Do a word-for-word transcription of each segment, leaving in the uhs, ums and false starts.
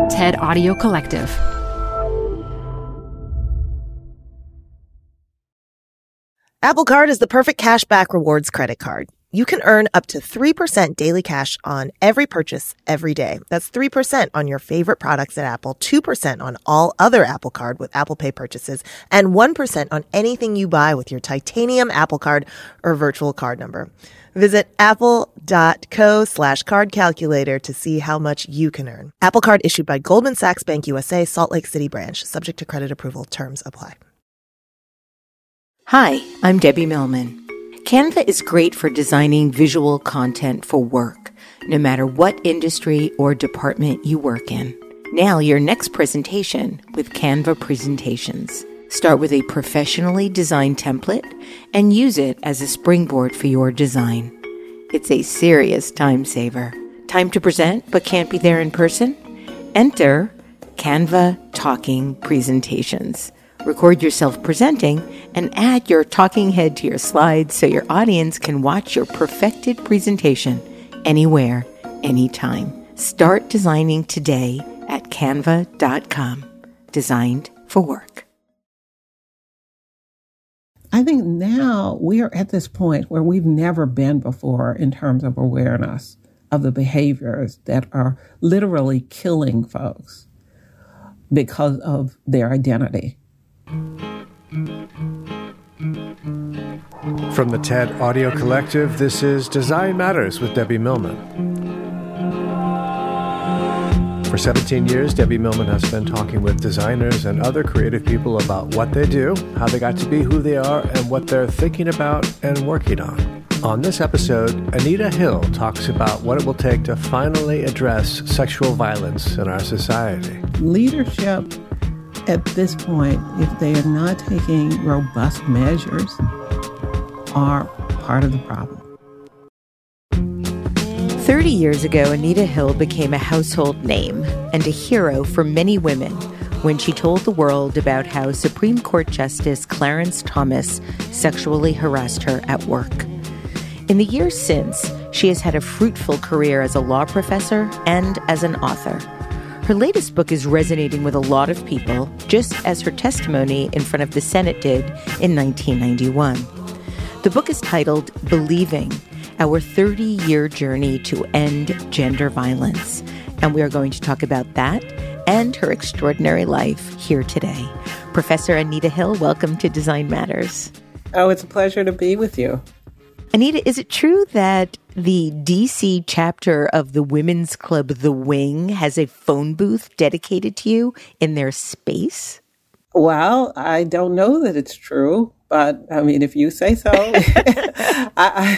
TED Audio Collective. Apple Card is the perfect cash back rewards credit card. You can earn up to three percent daily cash on every purchase every day. That's three percent on your favorite products at Apple, two percent on all other Apple Card with Apple Pay purchases, and one percent on anything you buy with your titanium Apple Card or virtual card number. Visit apple.co slash card calculator to see how much you can earn. Apple Card issued by Goldman Sachs Bank U S A, Salt Lake City branch. Subject to credit approval. Terms apply. Hi, I'm Debbie Millman. Canva is great for designing visual content for work, no matter what industry or department you work in. Nail your next presentation with Canva Presentations. Start with a professionally designed template and use it as a springboard for your design. It's a serious time saver. Time to present but can't be there in person? Enter Canva Talking Presentations. Record yourself presenting and add your talking head to your slides so your audience can watch your perfected presentation anywhere, anytime. Start designing today at canva dot com. Designed for work. I think now we are at this point where we've never been before in terms of awareness of the behaviors that are literally killing folks because of their identity. From the TED Audio Collective, this is Design Matters with Debbie Millman. For seventeen years, Debbie Millman has been talking with designers and other creative people about what they do, how they got to be who they are, and what they're thinking about and working on. On this episode, Anita Hill talks about what it will take to finally address sexual violence in our society. Leadership at this point, if they are not taking robust measures, are part of the problem. Thirty years ago, Anita Hill became a household name and a hero for many women when she told the world about how Supreme Court Justice Clarence Thomas sexually harassed her at work. In the years since, she has had a fruitful career as a law professor and as an author. Her latest book is resonating with a lot of people, just as her testimony in front of the Senate did in nineteen ninety-one. The book is titled Believing, Our thirty-Year Journey to End Gender Violence. And we are going to talk about that and her extraordinary life here today. Professor Anita Hill, welcome to Design Matters. Oh, it's a pleasure to be with you. Anita, is it true that the D C chapter of the women's club, The Wing, has a phone booth dedicated to you in their space? Well, I don't know that it's true, but I mean, if you say so, I,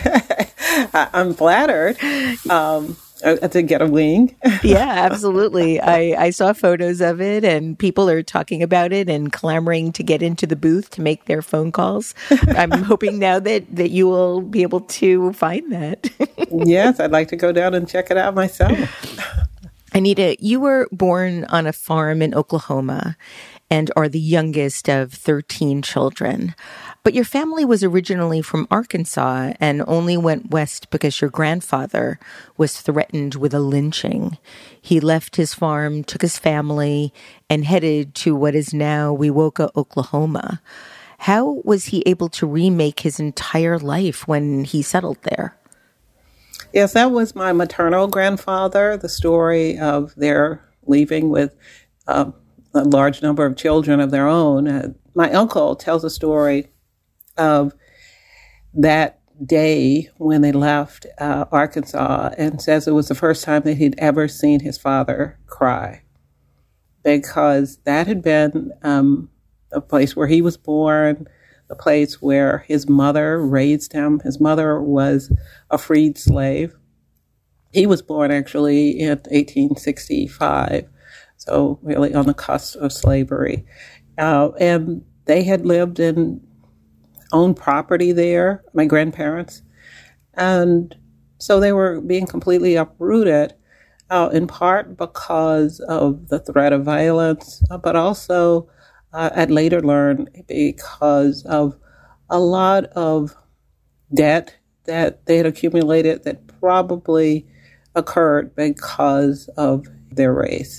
I, I'm flattered um, to get a wing. Yeah, absolutely. I, I saw photos of it and people are talking about it and clamoring to get into the booth to make their phone calls. I'm hoping now that, that you will be able to find that. Yes, I'd like to go down and check it out myself. Anita, you were born on a farm in Oklahoma and are the youngest of thirteen children. But your family was originally from Arkansas and only went west because your grandfather was threatened with a lynching. He left his farm, took his family, and headed to what is now Wewoka, Oklahoma. How was he able to remake his entire life when he settled there? Yes, that was my maternal grandfather, the story of their leaving with um, a large number of children of their own. Uh, my uncle tells a story of that day when they left uh, Arkansas and says it was the first time that he'd ever seen his father cry, because that had been um, a place where he was born, a place where his mother raised him. His mother was a freed slave. He was born actually in eighteen sixty-five, so really on the cusp of slavery. Uh, and they had lived in owned property there, my grandparents. And so they were being completely uprooted, uh, in part because of the threat of violence, uh, but also, uh, I'd later learned, because of a lot of debt that they had accumulated that probably occurred because of their race.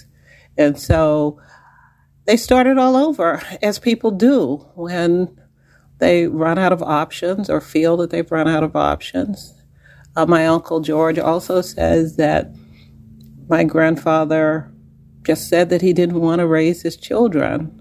And so they started all over, as people do when they run out of options or feel that they've run out of options. Uh, my Uncle George also says that my grandfather just said that he didn't want to raise his children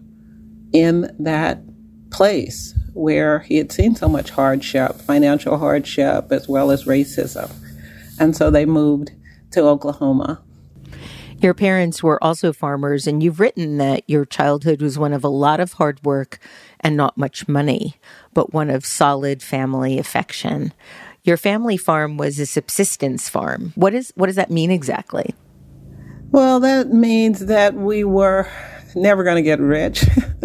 in that place where he had seen so much hardship, financial hardship, as well as racism. And so they moved to Oklahoma. Your parents were also farmers, and you've written that your childhood was one of a lot of hard work and not much money, but one of solid family affection. Your family farm was a subsistence farm. What is what does that mean exactly? Well, that means that we were never going to get rich,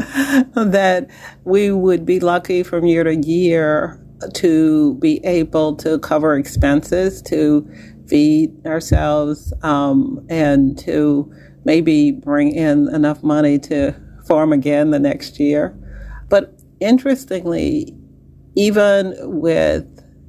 that we would be lucky from year to year to be able to cover expenses, to feed ourselves, um, and to maybe bring in enough money to farm again the next year. But interestingly, even with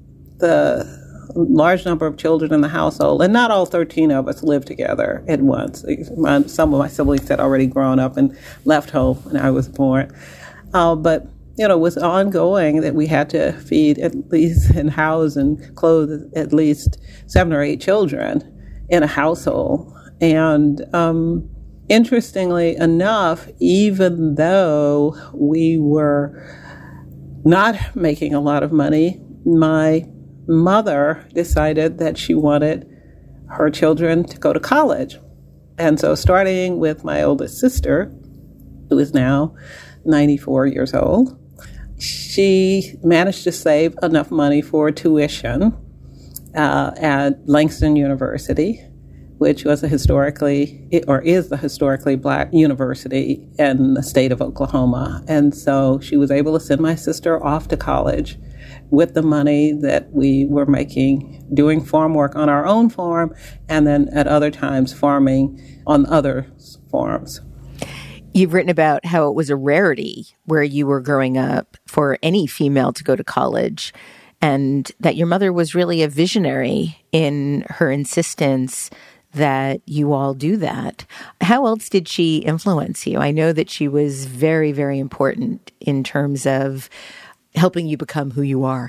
the large number of children in the household, and not all thirteen of us lived together at once. Some of my siblings had already grown up and left home when I was born. Uh, but, you know, it was ongoing that we had to feed at least and house and clothe at least seven or eight children in a household. And um, interestingly enough, even though we were not making a lot of money, my mother decided that she wanted her children to go to college. And so starting with my oldest sister, who is now ninety-four years old, she managed to save enough money for tuition uh, at Langston University, which was a historically, or is the historically black university in the state of Oklahoma. And so she was able to send my sister off to college with the money that we were making doing farm work on our own farm, and then at other times farming on other farms. You've written about how it was a rarity where you were growing up for any female to go to college, and that your mother was really a visionary in her insistence that you all do that. How else did she influence you? I know that she was very, very important in terms of helping you become who you are.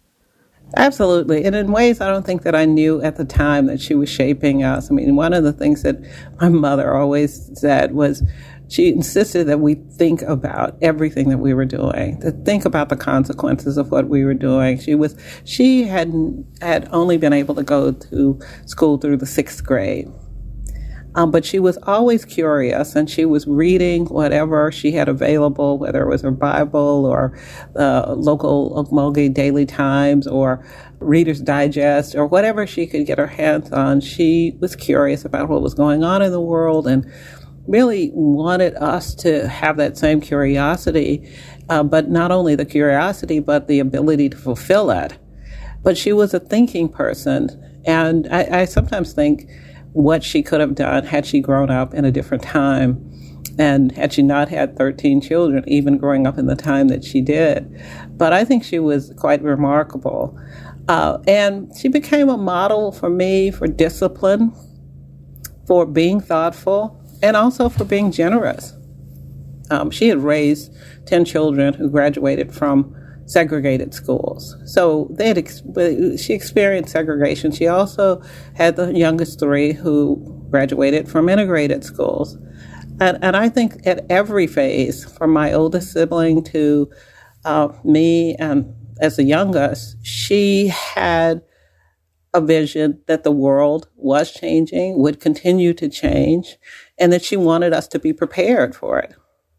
Absolutely. And in ways I don't think that I knew at the time that she was shaping us. I mean, one of the things that my mother always said was she insisted that we think about everything that we were doing, to think about the consequences of what we were doing. She was, she had, had only been able to go to school through the sixth grade. Um, but she was always curious, and she was reading whatever she had available, whether it was her Bible or the local Okmulgee Daily Times or Reader's Digest or whatever she could get her hands on. She was curious about what was going on in the world and really wanted us to have that same curiosity, uh, but not only the curiosity, but the ability to fulfill it. But she was a thinking person, and I, I sometimes think what she could have done had she grown up in a different time and had she not had thirteen children, even growing up in the time that she did. But I think she was quite remarkable. Uh, and she became a model for me for discipline, for being thoughtful, and also for being generous. Um, she had raised ten children who graduated from segregated schools. So they had ex- she experienced segregation. She also had the youngest three who graduated from integrated schools. And, and I think at every phase, from my oldest sibling to uh, me and as the youngest, she had a vision that the world was changing, would continue to change, and that she wanted us to be prepared for it.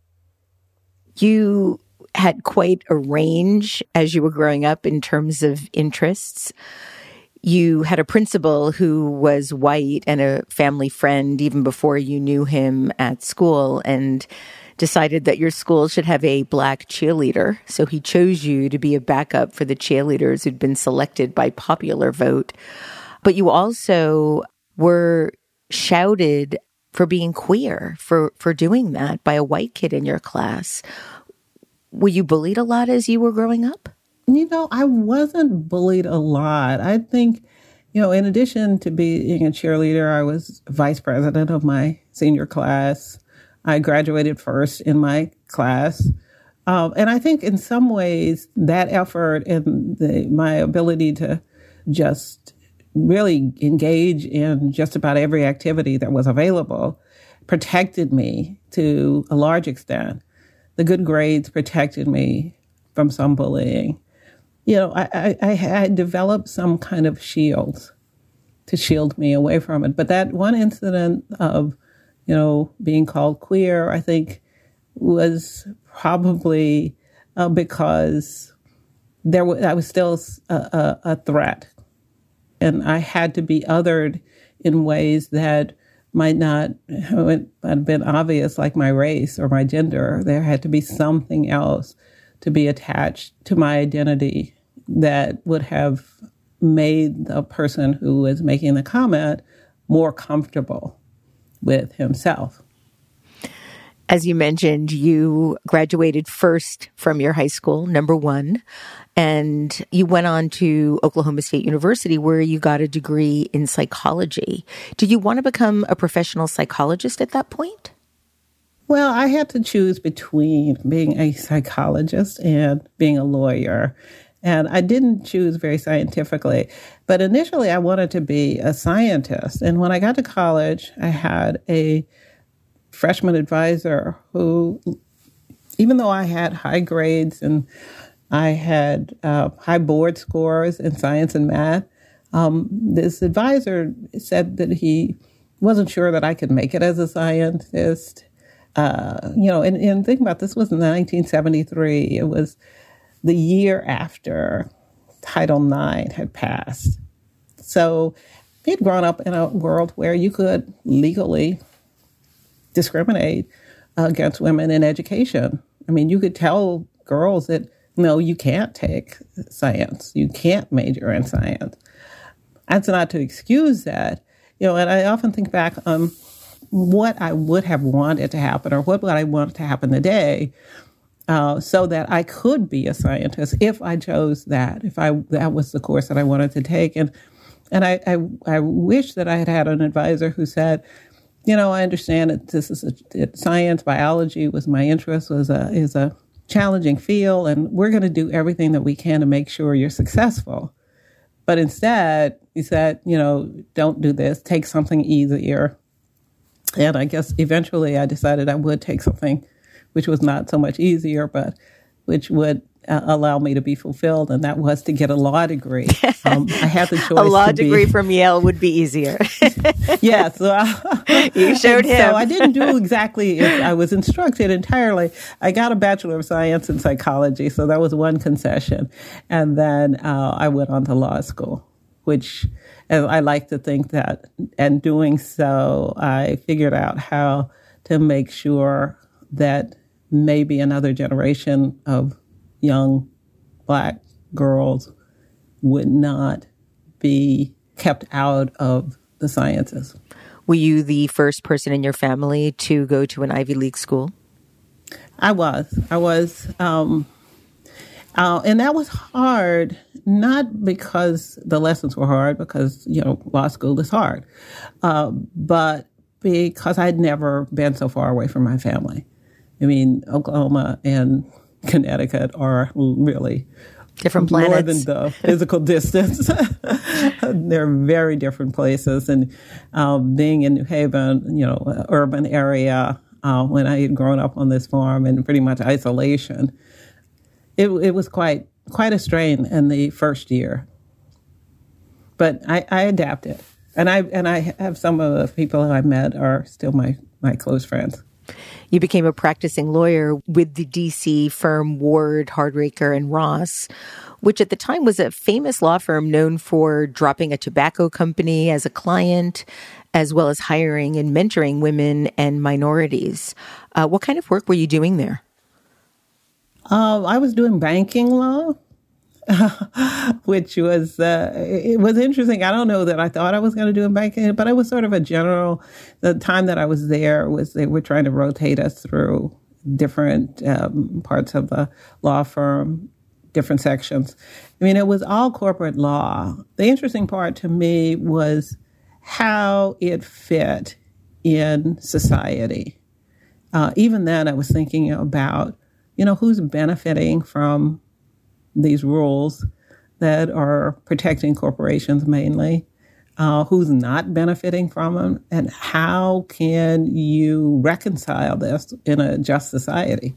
You had quite a range as you were growing up in terms of interests. You had a principal who was white and a family friend even before you knew him at school, and decided that your school should have a black cheerleader. So he chose you to be a backup for the cheerleaders who'd been selected by popular vote. But you also were shouted for being queer, for, for doing that by a white kid in your class. Were you bullied a lot as you were growing up? You know, I wasn't bullied a lot. I think you know, in addition to being a cheerleader, I was vice president of my senior class. I graduated first in my class. Um, and I think in some ways that effort and the, my ability to just really engage in just about every activity that was available protected me to a large extent. The good grades protected me from some bullying. You know, I, I, I had developed some kind of shield to shield me away from it. But that one incident of, you know, being called queer, I think was probably uh, because there w- I was still a, a, a threat. And I had to be othered in ways that might not have been obvious, like my race or my gender. There had to be something else to be attached to my identity that would have made the person who was making the comment more comfortable with himself. As you mentioned, you graduated first from your high school, number one, and you went on to Oklahoma State University where you got a degree in psychology. Did you want to become a professional psychologist at that point? Well, I had to choose between being a psychologist and being a lawyer. And I didn't choose very scientifically. But initially, I wanted to be a scientist. And when I got to college, I had a freshman advisor who, even though I had high grades and I had uh, high board scores in science and math, um, this advisor said that he wasn't sure that I could make it as a scientist. Uh, you know, and, and think about this was in nineteen seventy-three. It was the year after Title nine had passed. So we had grown up in a world where you could legally discriminate against women in education. I mean, you could tell girls that, no, you can't take science. You can't major in science. That's not to excuse that. You know, and I often think back on what I would have wanted to happen or what would I want to happen today uh, so that I could be a scientist if I chose that, if I that was the course that I wanted to take. And and I, I, I wish that I had had an advisor who said, you know, I understand that this is a, that science, biology was my interest, was a is a challenging field, and we're going to do everything that we can to make sure you're successful. But instead, he said, you know, don't do this, take something easier. And I guess eventually I decided I would take something which was not so much easier, but which would uh, allow me to be fulfilled, and that was to get a law degree. Um, I had the choice. A law to degree be, from Yale would be easier. Yeah, so I, you showed him. So I didn't do exactly as I was instructed entirely. I got a Bachelor of Science in Psychology, so that was one concession. And then uh, I went on to law school, which I like to think that, and doing so, I figured out how to make sure that maybe another generation of young Black girls would not be kept out of the sciences. Were you the first person in your family to go to an Ivy League school? I was. I was. Um, uh, and that was hard, not because the lessons were hard, because, you know, law school is hard, uh, but because I'd never been so far away from my family. I mean, Oklahoma and Connecticut are really different planets. More than the physical distance. They're very different places. And um, being in New Haven, you know, urban area, uh, when I had grown up on this farm in pretty much isolation, it, it was quite quite a strain in the first year. But I, I adapted. And I and I have some of the people I met are still my, my close friends. You became a practicing lawyer with the D C firm Ward, Hardraker, and Ross, which at the time was a famous law firm known for dropping a tobacco company as a client, as well as hiring and mentoring women and minorities. Uh, what kind of work were you doing there? Uh, I was doing banking law. Which was, uh, it was interesting. I don't know that I thought I was going to do in banking, but it was sort of a general, the time that I was there was they were trying to rotate us through different um, parts of the law firm. different sections. I mean, it was all corporate law. The interesting part to me was how it fit in society. Uh, even then, I was thinking about, you know, who's benefiting from these rules that are protecting corporations mainly, uh, who's not benefiting from them, and how can you reconcile this in a just society?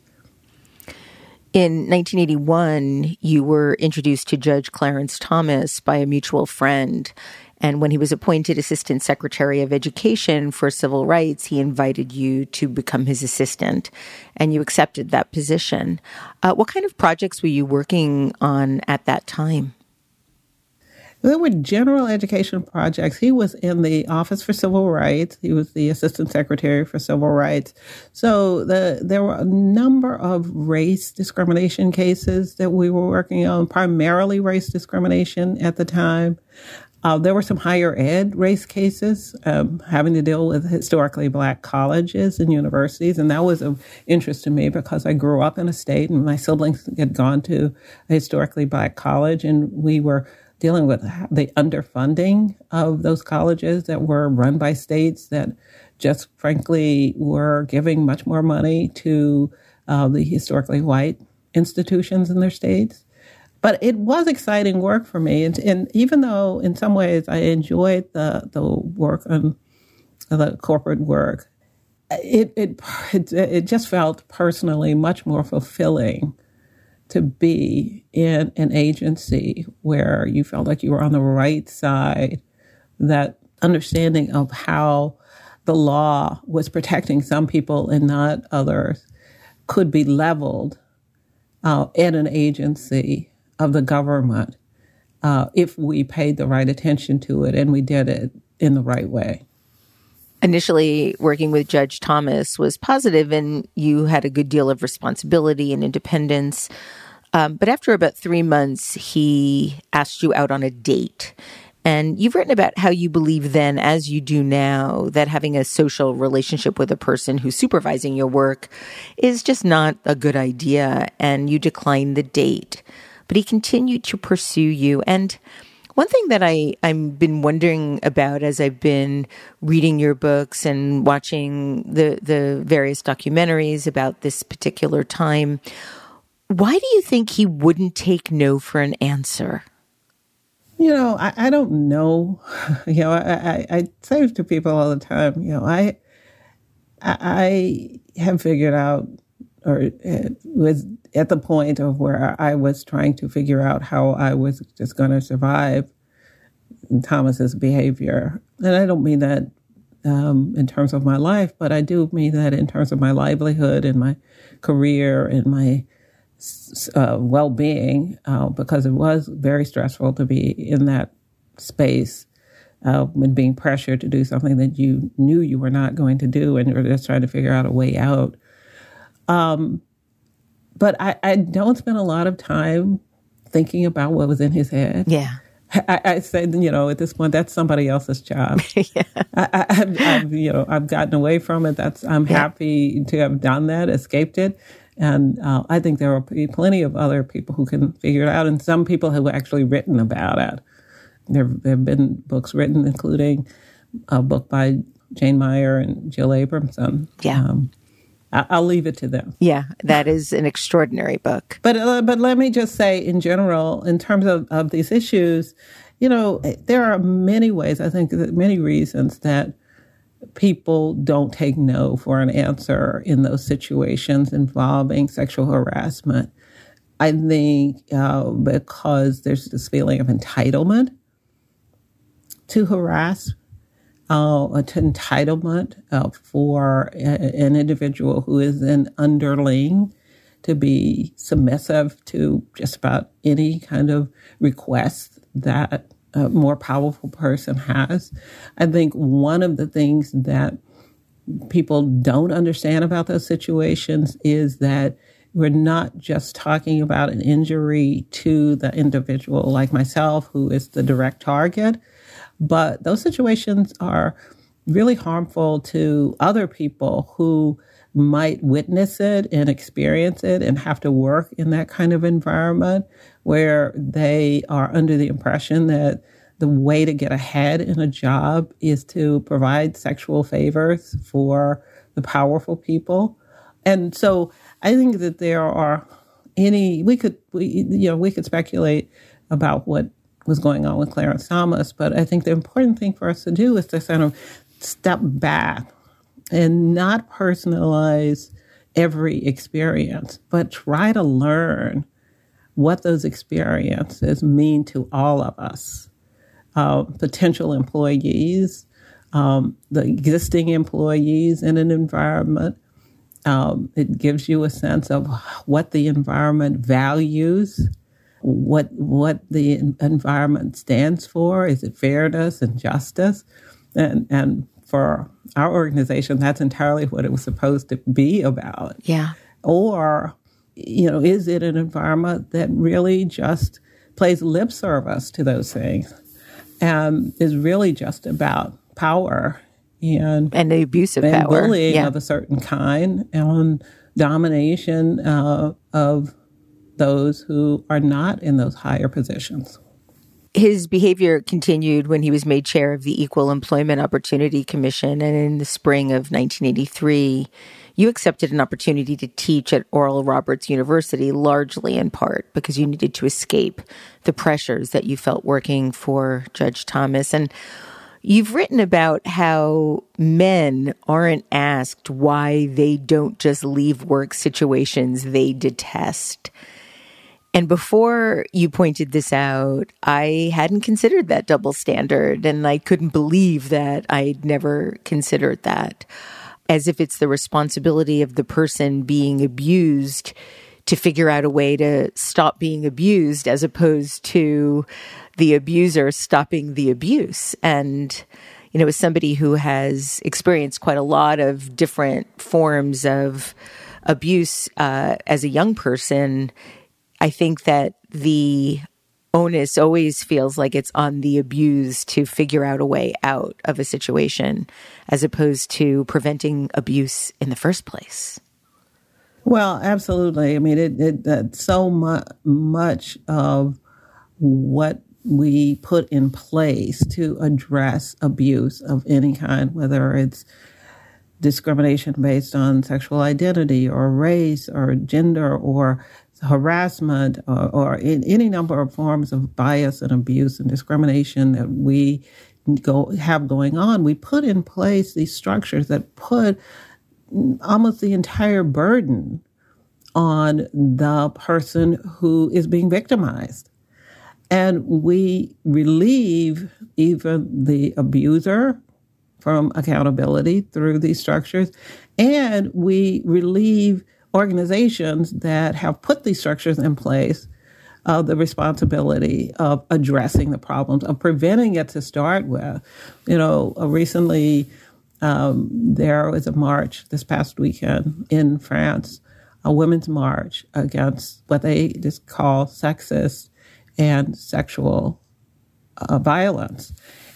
In nineteen eighty-one, you were introduced to Judge Clarence Thomas by a mutual friend. And when he was appointed Assistant Secretary of Education for Civil Rights, he invited you to become his assistant, and you accepted that position. Uh, what kind of projects were you working on at that time? There were general education projects. He was in the Office for Civil Rights. He was the Assistant Secretary for Civil Rights. So the, there were a number of race discrimination cases that we were working on, primarily race discrimination at the time. Uh, there were some higher ed race cases um, having to deal with historically Black colleges and universities. And that was of interest to me because I grew up in a state and my siblings had gone to a historically Black college, and we were dealing with the underfunding of those colleges that were run by states that just frankly were giving much more money to uh, the historically white institutions in their states. But it was exciting work for me. And, and even though in some ways I enjoyed the, the work on the corporate work, it, it, it, it just felt personally much more fulfilling to be in an agency where you felt like you were on the right side, that understanding of how the law was protecting some people and not others could be leveled uh, in an agency of the government uh, if we paid the right attention to it and we did it in the right way. Initially, working with Judge Thomas was positive, and you had a good deal of responsibility and independence. Um, but after about three months, he asked you out on a date. And you've written about how you believe then, as you do now, that having a social relationship with a person who's supervising your work is just not a good idea, and you declined the date. But he continued to pursue you. And one thing that I, I've been wondering about as I've been reading your books and watching the, the various documentaries about this particular time, why do you think he wouldn't take no for an answer? You know, I, I don't know. You know, I, I, I say to people all the time, you know, I I have figured out, or was at the point of where I was trying to figure out how I was just going to survive Thomas's behavior. And I don't mean that um, in terms of my life, but I do mean that in terms of my livelihood and my career and my uh, well-being, uh, because it was very stressful to be in that space uh, and being pressured to do something that you knew you were not going to do, and you were just trying to figure out a way out. Um, but I, I don't spend a lot of time thinking about what was in his head. Yeah. I, I said, you know, at this point, that's somebody else's job. yeah. I, I, I've, I've, you know, I've gotten away from it. That's I'm yeah. happy to have done that, escaped it. And uh, I think there are plenty of other people who can figure it out, and some people have actually written about it. There, there have been books written, including a book by Jane Meyer and Jill Abramson. Yeah. Um, I, I'll leave it to them. Yeah, that is an extraordinary book. But uh, but let me just say, in general, in terms of, of these issues, you know, there are many ways, I think, many reasons that people don't take no for an answer in those situations involving sexual harassment. I think uh, because there's this feeling of entitlement to harass, uh, to entitlement uh, for a, an individual who is an underling to be submissive to just about any kind of request that a more powerful person has. I think one of the things that people don't understand about those situations is that we're not just talking about an injury to the individual like myself, who is the direct target, but those situations are really harmful to other people who might witness it and experience it and have to work in that kind of environment where they are under the impression that the way to get ahead in a job is to provide sexual favors for the powerful people. And so I think that there are any, we could, we, you know, we could speculate about what was going on with Clarence Thomas, but I think the important thing for us to do is to kind of step back and not personalize every experience, but try to learn what those experiences mean to all of us, uh, potential employees, um, the existing employees in an environment. Um, it gives you a sense of what the environment values, what what the environment stands for. Is it fairness and justice? And and for our organization, that's entirely what it was supposed to be about. Yeah. Or, you know, is it an environment that really just plays lip service to those things and is really just about power and and the abuse of and power, bullying yeah. of a certain kind, and domination uh, of those who are not in those higher positions. His behavior continued when he was made chair of the Equal Employment Opportunity Commission, and in the spring of nineteen eighty-three, you accepted an opportunity to teach at Oral Roberts University, largely in part because you needed to escape the pressures that you felt working for Judge Thomas. And you've written about how men aren't asked why they don't just leave work situations they detest. And before you pointed this out, I hadn't considered that double standard, and I couldn't believe that I'd never considered that, as if it's the responsibility of the person being abused to figure out a way to stop being abused, as opposed to the abuser stopping the abuse. And, you know, as somebody who has experienced quite a lot of different forms of abuse uh, as a young person, I think that the onus always feels like it's on the abused to figure out a way out of a situation, as opposed to preventing abuse in the first place. Well, absolutely. I mean, it, it uh, so mu- much of what we put in place to address abuse of any kind, whether it's discrimination based on sexual identity or race or gender or harassment or, or in any number of forms of bias and abuse and discrimination that we go have going on, we put in place these structures that put almost the entire burden on the person who is being victimized. And we relieve even the abuser from accountability through these structures, and we relieve organizations that have put these structures in place of uh, the responsibility of addressing the problems, of preventing it to start with. You know, uh, recently um, there was a march this past weekend in France, a women's march against what they just call sexist and sexual uh, violence.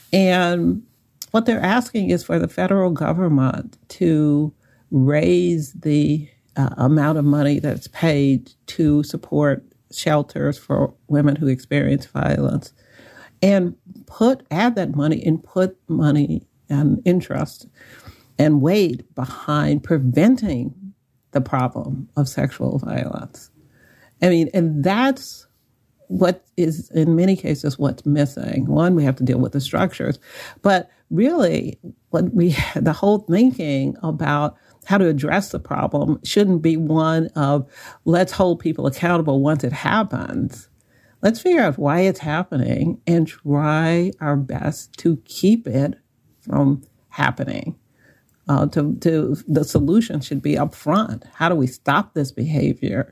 And what they're asking is for the federal government to raise the Uh, amount of money that's paid to support shelters for women who experience violence, and put add that money and put money and interest and weight behind preventing the problem of sexual violence. I mean, and that's what is in many cases what's missing. One, we have to deal with the structures, but really, what we the whole thinking about how to address the problem shouldn't be one of let's hold people accountable once it happens. Let's figure out why it's happening and try our best to keep it from happening. Uh, to, to the solution should be up front. How do we stop this behavior?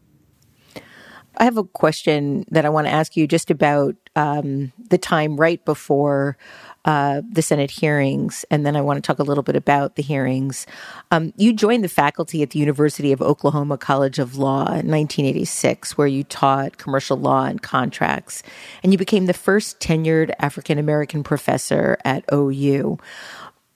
I have a question that I want to ask you just about um, the time right before uh, the Senate hearings, and then I want to talk a little bit about the hearings. Um, you joined the faculty at the University of Oklahoma College of Law in nineteen eighty-six, where you taught commercial law and contracts, and you became the first tenured African-American professor at O U.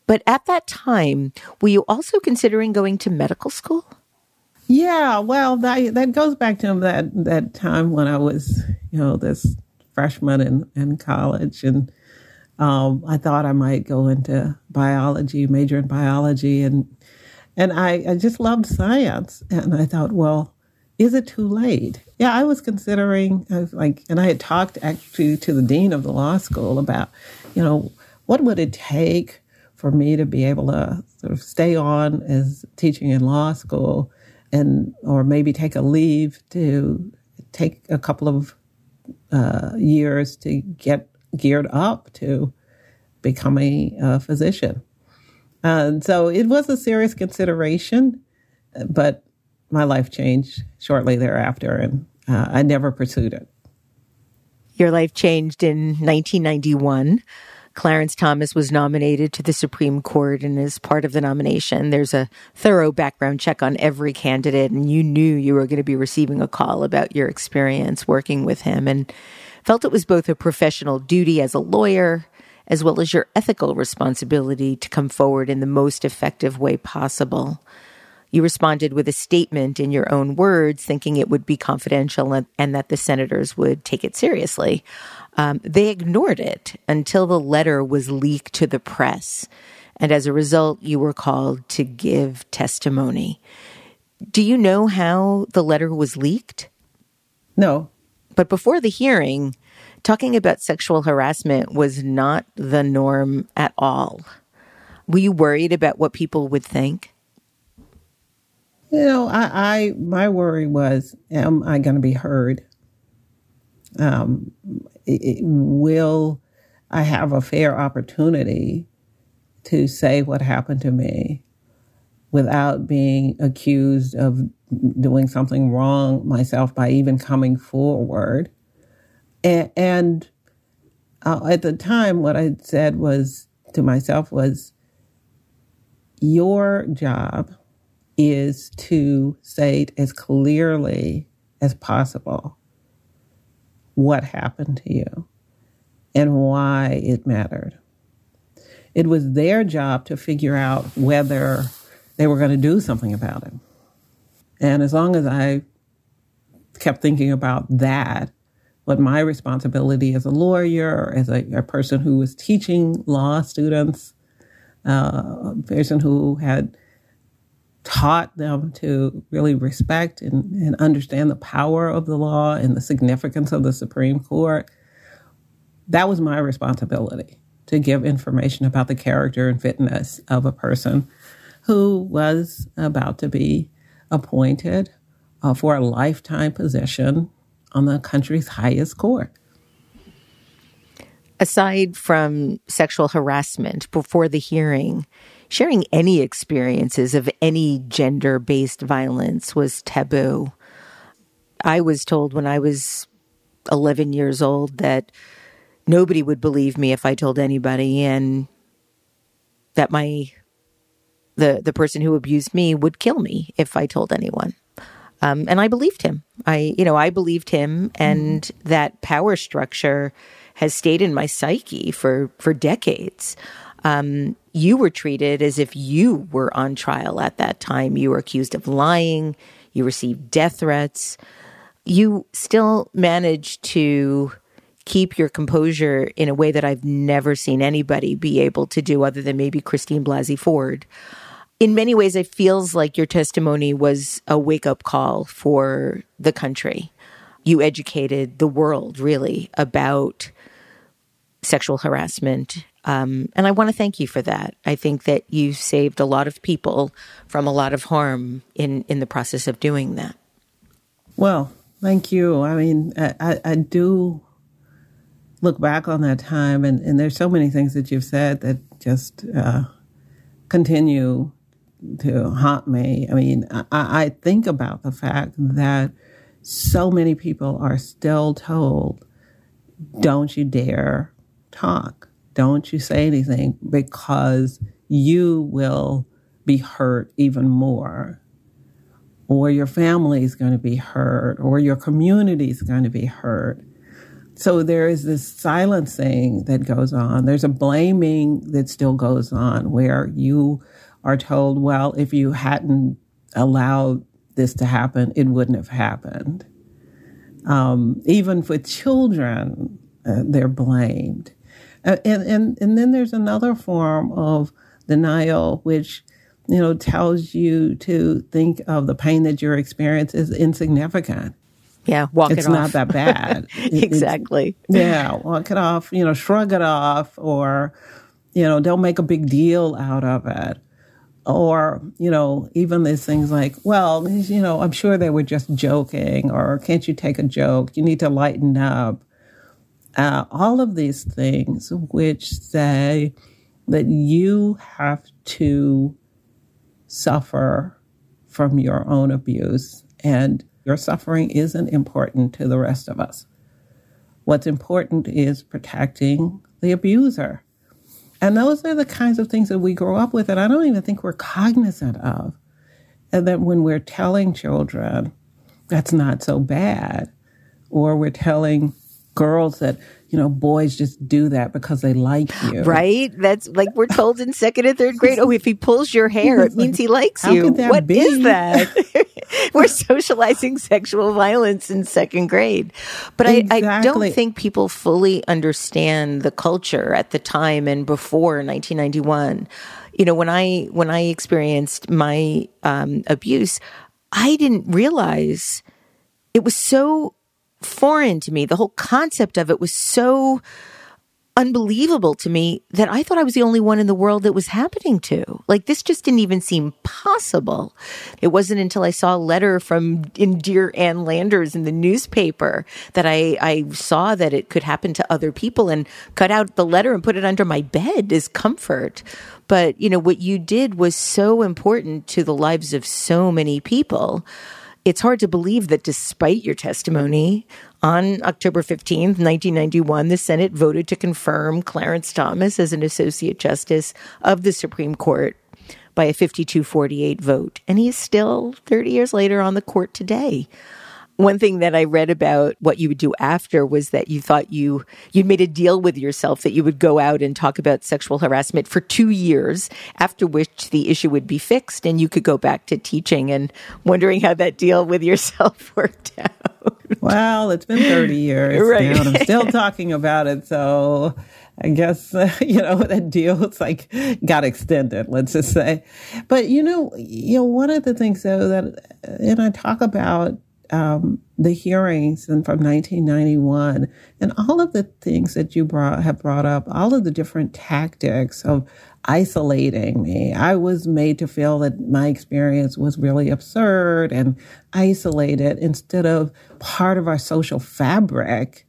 But at that time, were you also considering going to medical school? Yeah, well, that that goes back to that that time when I was, you know, this freshman in, in college, and um, I thought I might go into biology, major in biology, and and I, I just loved science, and I thought, well, is it too late? Yeah, I was considering, I was like, and I had talked actually to the dean of the law school about, you know, what would it take for me to be able to sort of stay on as teaching in law school, and or maybe take a leave to take a couple of uh, years to get geared up to becoming a physician. And so it was a serious consideration, but my life changed shortly thereafter, and uh, I never pursued it. Your life changed in nineteen ninety-one. Clarence Thomas was nominated to the Supreme Court, and as part of the nomination, there's a thorough background check on every candidate, and you knew you were going to be receiving a call about your experience working with him, and felt it was both a professional duty as a lawyer as well as your ethical responsibility to come forward in the most effective way possible. You responded with a statement in your own words, thinking it would be confidential and, and that the senators would take it seriously. Um, they ignored it until the letter was leaked to the press. And as a result, you were called to give testimony. Do you know how the letter was leaked? No. But before the hearing, talking about sexual harassment was not the norm at all. Were you worried about what people would think? You know, I, I my worry was, am I going to be heard? Um, it, it, will I have a fair opportunity to say what happened to me without being accused of doing something wrong myself by even coming forward? And, and uh, at the time, what I said was to myself was, your job is to state as clearly as possible what happened to you and why it mattered. It was their job to figure out whether they were going to do something about it. And as long as I kept thinking about that, what my responsibility as a lawyer, as a, a person who was teaching law students, uh, a person who had taught them to really respect and, and understand the power of the law and the significance of the Supreme Court, that was my responsibility, to give information about the character and fitness of a person who was about to be appointed uh, for a lifetime position on the country's highest court. Aside from sexual harassment before the hearing, sharing any experiences of any gender-based violence was taboo. I was told when I was eleven years old that nobody would believe me if I told anybody, and that my the the person who abused me would kill me if I told anyone. Um, and I believed him. I, you know, I believed him, and mm-hmm. that power structure has stayed in my psyche for, for decades. Um, you were treated as if you were on trial at that time. You were accused of lying. You received death threats. You still managed to keep your composure in a way that I've never seen anybody be able to do, other than maybe Christine Blasey Ford. In many ways, it feels like your testimony was a wake-up call for the country. You educated the world, really, about sexual harassment. Um, and I want to thank you for that. I think that you saved a lot of people from a lot of harm in, in the process of doing that. Well, thank you. I mean, I, I do look back on that time, and, and there's so many things that you've said that just uh, continue to haunt me. I mean, I, I think about the fact that so many people are still told, don't you dare talk. Don't you say anything, because you will be hurt even more, or your family is going to be hurt, or your community is going to be hurt. So there is this silencing that goes on. There's a blaming that still goes on where you are told, well, if you hadn't allowed this to happen, it wouldn't have happened. Um, even for children, uh, they're blamed. Uh, and, and, and then there's another form of denial, which, you know, tells you to think of the pain that you're experiencing as insignificant. Yeah, walk it's it off. It's not that bad. Exactly. Yeah, walk it off, you know, shrug it off, or, you know, don't make a big deal out of it. Or, you know, even these things like, well, you know, I'm sure they were just joking, or can't you take a joke? You need to lighten up. Uh, all of these things which say that you have to suffer from your own abuse, and your suffering isn't important to the rest of us. What's important is protecting the abuser. And those are the kinds of things that we grow up with that I don't even think we're cognizant of. And that when we're telling children that's not so bad, or we're telling girls that, you know, boys just do that because they like you. Right? That's like we're told in second and third grade, oh, if he pulls your hair, it means he likes How you. could that What be? is that? We're socializing sexual violence in second grade. But Exactly. I, I don't think people fully understand the culture at the time and before nineteen ninety-one. You know, when I when I experienced my um, abuse, I didn't realize it was so foreign to me. The whole concept of it was so unbelievable to me that I thought I was the only one in the world that was happening to. Like, this just didn't even seem possible. It wasn't until I saw a letter from in Dear Ann Landers in the newspaper that I, I saw that it could happen to other people, and cut out the letter and put it under my bed as comfort. But, you know, what you did was so important to the lives of so many people. It's hard to believe that despite your testimony, on October fifteenth, nineteen ninety-one, the Senate voted to confirm Clarence Thomas as an Associate Justice of the Supreme Court by a fifty-two forty-eight vote. And he is still, thirty years later, on the court today. One thing that I read about what you would do after was that you thought you, you'd made a deal with yourself that you would go out and talk about sexual harassment for two years, after which the issue would be fixed and you could go back to teaching, and wondering how that deal with yourself worked out. Well, it's been thirty years Right. now, and I'm still talking about it. So I guess, uh, you know, that deal, it's like got extended, let's just say. But, you know, you know, one of the things, though, that, and I talk about um, the hearings and from nineteen ninety-one, and all of the things that you brought have brought up, all of the different tactics of isolating me. I was made to feel that my experience was really absurd and isolated instead of part of our social fabric.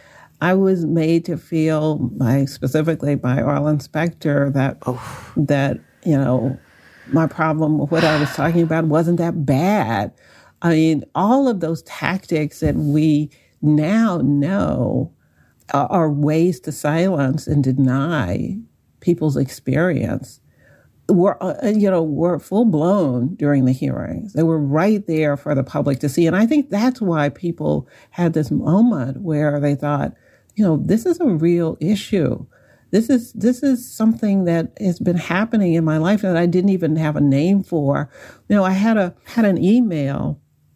I was made to feel by specifically by Arlen Specter that oh. that you know my problem with what I was talking about wasn't that bad. I mean, all of those tactics that we now know are, are ways to silence and deny people's experience were, uh, you know, were full blown during the hearings. They were right there for the public to see. And I think that's why people had this moment where they thought, you know, this is a real issue. This is, this is something that has been happening in my life that I didn't even have a name for. You know, I had a, had an email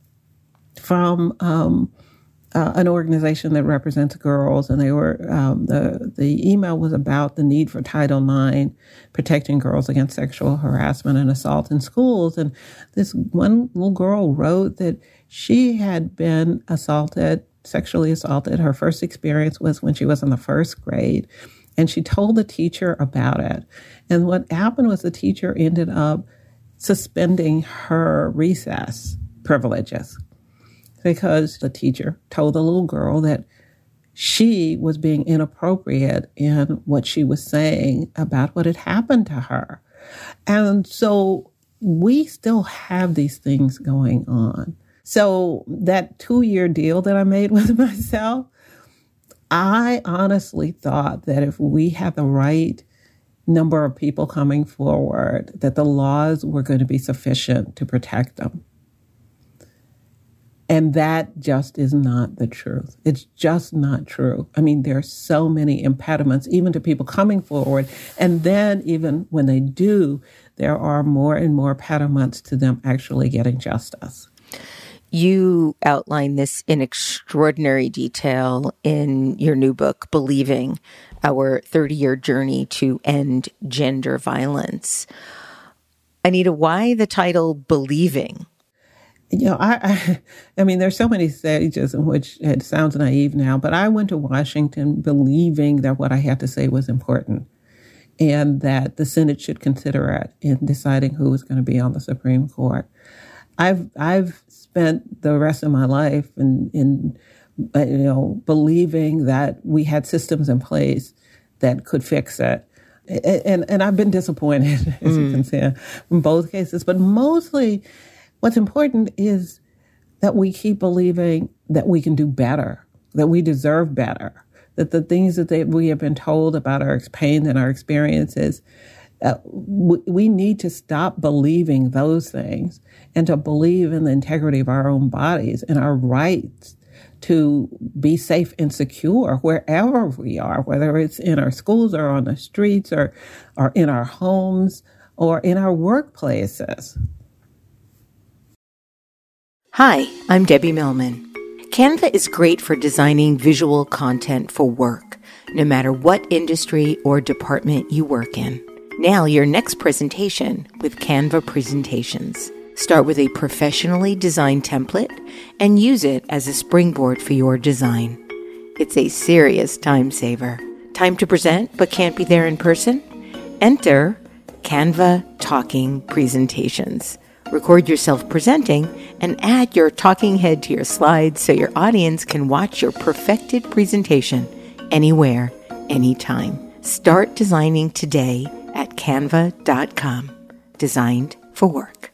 from, um, Uh, an organization that represents girls, and they were um, the the email was about the need for Title nine, protecting girls against sexual harassment and assault in schools. And this one little girl wrote that she had been assaulted, sexually assaulted. Her first experience was when she was in the first grade, and she told the teacher about it. And what happened was the teacher ended up suspending her recess privileges, because the teacher told the little girl that she was being inappropriate in what she was saying about what had happened to her. And so we still have these things going on. So that two-year deal that I made with myself, I honestly thought that if we had the right number of people coming forward, that the laws were going to be sufficient to protect them. And that just is not the truth. It's just not true. I mean, there are so many impediments, even to people coming forward. And then even when they do, there are more and more impediments to them actually getting justice. You outline this in extraordinary detail in your new book, Believing, Our thirty-Year Journey to End Gender Violence. Anita, why the title Believing? You know, I, I, I mean, there's so many stages in which it sounds naive now, but I went to Washington believing that what I had to say was important and that the Senate should consider it in deciding who was going to be on the Supreme Court. I've I've spent the rest of my life in, in you know, believing that we had systems in place that could fix it. And and I've been disappointed, as mm. you can see, in both cases. But mostly what's important is that we keep believing that we can do better, that we deserve better, that the things that they, we have been told about our pain and our experiences, uh, we, we need to stop believing those things and to believe in the integrity of our own bodies and our rights to be safe and secure wherever we are, whether it's in our schools or on the streets or, or in our homes or in our workplaces. Hi, I'm Debbie Millman. Canva is great for designing visual content for work, no matter what industry or department you work in. Now, your next presentation with Canva Presentations. Start with a professionally designed template and use it as a springboard for your design. It's a serious time saver. Time to present but can't be there in person? Enter Canva Talking Presentations. Record yourself presenting and add your talking head to your slides so your audience can watch your perfected presentation anywhere, anytime. Start designing today at canva dot com. Designed for work.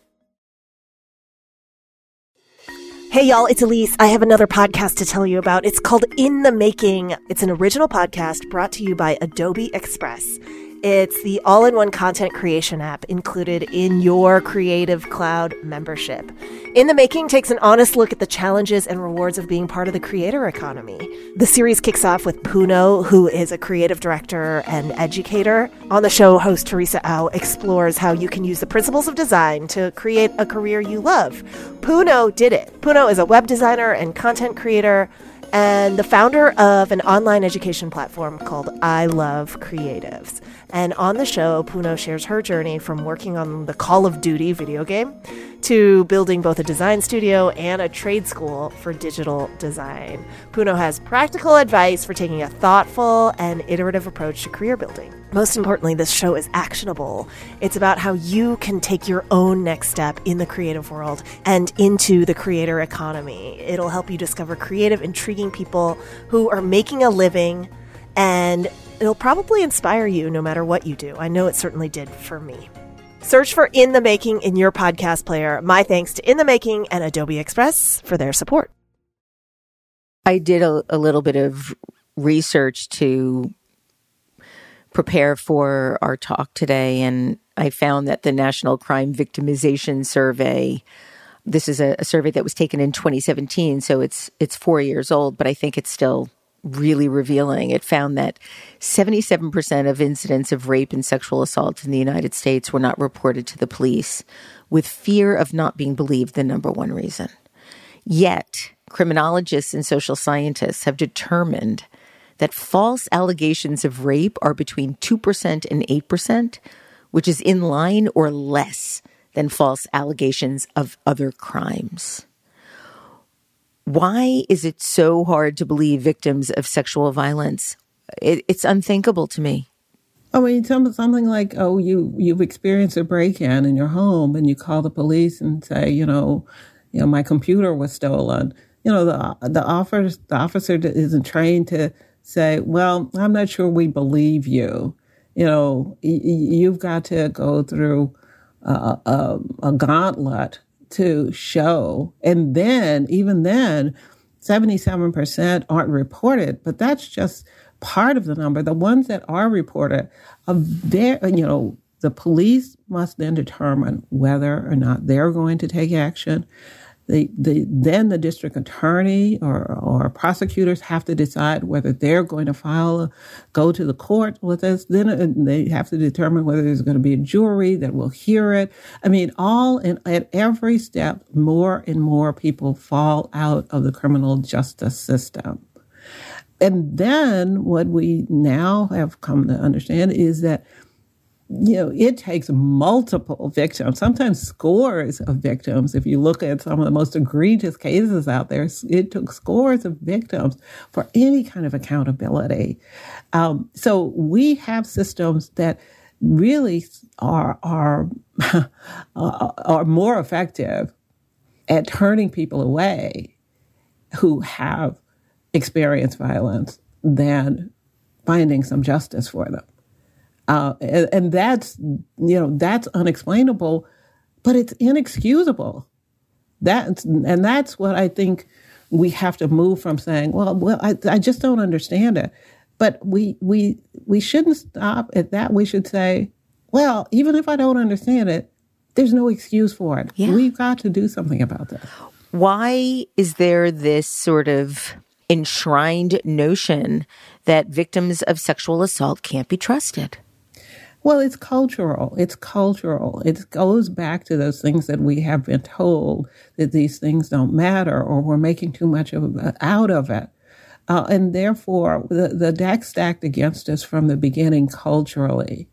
Hey y'all, it's Elise. I have another podcast to tell you about. It's called In the Making. It's an original podcast brought to you by Adobe Express. It's the all-in-one content creation app included in your Creative Cloud membership. In the Making takes an honest look at the challenges and rewards of being part of the creator economy. The series kicks off with Puno, who is a creative director and educator. On the show, host Teresa Au explores how you can use the principles of design to create a career you love. Puno did it. Puno is a web designer and content creator and the founder of an online education platform called I Love Creatives. And on the show, Puno shares her journey from working on the Call of Duty video game to building both a design studio and a trade school for digital design. Puno has practical advice for taking a thoughtful and iterative approach to career building. Most importantly, this show is actionable. It's about how you can take your own next step in the creative world and into the creator economy. It'll help you discover creative, intriguing people who are making a living, and it'll probably inspire you no matter what you do. I know it certainly did for me. Search for In the Making in your podcast player. My thanks to In the Making and Adobe Express for their support. I did a, a little bit of research to prepare for our talk today, and I found that the National Crime Victimization Survey, this is a, a survey that was taken in twenty seventeen, so it's it's four years old, but I think it's still really revealing. It found that seventy-seven percent of incidents of rape and sexual assault in the United States were not reported to the police, with fear of not being believed the number one reason. Yet, criminologists and social scientists have determined that false allegations of rape are between two percent and eight percent, which is in line or less than false allegations of other crimes. Why is it so hard to believe victims of sexual violence? It, it's unthinkable to me. I mean, something like, oh, you, you've experienced a break-in in your home and you call the police and say, you know, you know, my computer was stolen. You know, the the officer, the officer isn't trained to say, well, I'm not sure we believe you. You know, y- you've got to go through uh, a, a gauntlet to show. And then, even then, seventy-seven percent aren't reported, but that's just part of the number. The ones that are reported are very, you know, the police must then determine whether or not they're going to take action. the, the, then the district attorney or, or prosecutors have to decide whether they're going to file, a, go to the court with this. Then they have to determine whether there's going to be a jury that will hear it. I mean, all in, at every step, more and more people fall out of the criminal justice system. And then what we now have come to understand is that, you know, it takes multiple victims, sometimes scores of victims. If you look at some of the most egregious cases out there, it took scores of victims for any kind of accountability. Um, so we have systems that really are are are more effective at turning people away who have experienced violence than finding some justice for them. Uh, and, and that's, you know, that's unexplainable, but it's inexcusable. That's, and that's what I think we have to move from saying, well, well, I, I just don't understand it. But we, we, we shouldn't stop at that. We should say, well, even if I don't understand it, there's no excuse for it. Yeah. We've got to do something about that. Why is there this sort of enshrined notion that victims of sexual assault can't be trusted? Well, it's cultural. It's cultural. It goes back to those things that we have been told that these things don't matter or we're making too much of, uh, out of it. Uh, and therefore, the, the deck stacked against us from the beginning culturally.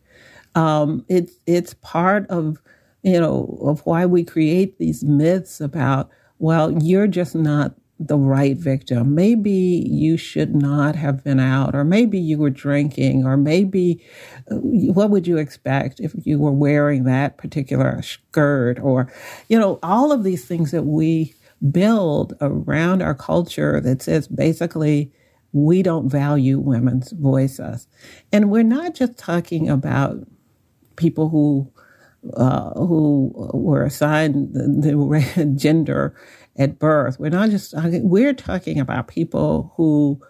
Um, it, it's part of, you know, of why we create these myths about, well, you're just not the right victim. Maybe you should not have been out, or maybe you were drinking, or maybe what would you expect if you were wearing that particular skirt, or, you know, all of these things that we build around our culture that says basically we don't value women's voices. And we're not just talking about people who uh, who were assigned the gender at birth. We're not just talking, we're talking about people who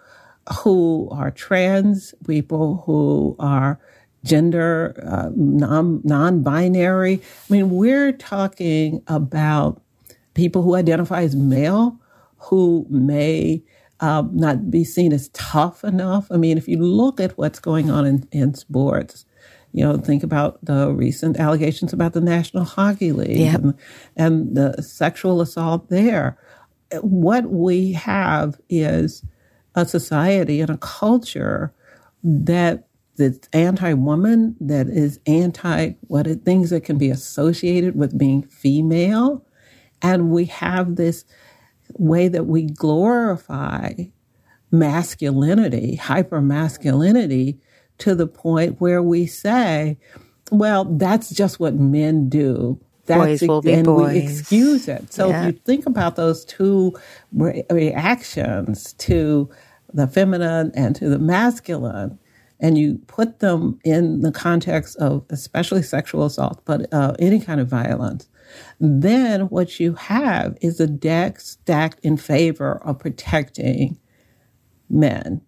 who are trans, people who are gender uh, non, non-binary. I mean, we're talking about people who identify as male, who may um, not be seen as tough enough. I mean, if you look at what's going on in, in sports, you know, think about the recent allegations about the National Hockey League yep. and, and the sexual assault there. What we have is a society and a culture that that's anti-woman, that is anti what it, things that can be associated with being female. And we have this way that we glorify masculinity, hyper-masculinity, to the point where we say, well, that's just what men do. That's boys will be and boys. We excuse it. So yeah. if you think about those two re- reactions to the feminine and to the masculine, and you put them in the context of especially sexual assault, but uh, any kind of violence, then what you have is a deck stacked in favor of protecting men.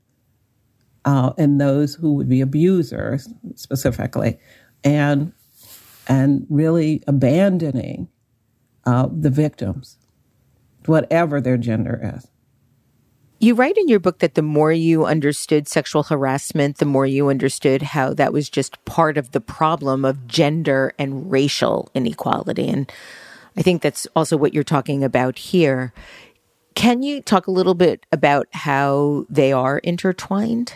Uh, and those who would be abusers specifically, and and really abandoning uh, the victims, whatever their gender is. You write in your book that the more you understood sexual harassment, the more you understood how that was just part of the problem of gender and racial inequality. And I think that's also what you're talking about here. Can you talk a little bit about how they are intertwined?